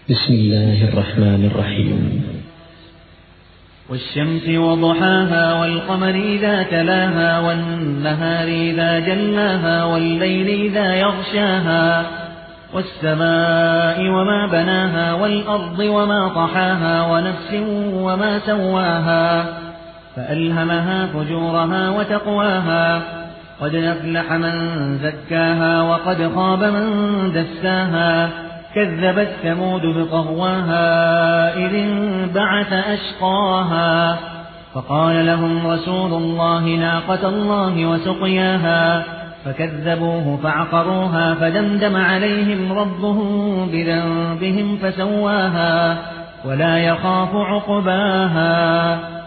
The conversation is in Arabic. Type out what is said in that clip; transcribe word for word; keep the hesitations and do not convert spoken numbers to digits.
بسم الله الرحمن الرحيم. والشمس وضحاها والقمر إذا تلاها والنهار إذا جلاها والليل إذا يغشاها والسماء وما بناها والأرض وما طحاها ونفس وما سواها فألهمها فجورها وتقواها قد أفلح من زكاها وقد خاب من دساها كذبت ثمود بطغواها إذ انبعث أشقاها فقال لهم رسول الله ناقة الله وسقياها فكذبوه فعقروها فدمدم عليهم ربهم بذنبهم فسواها ولا يخاف عقباها.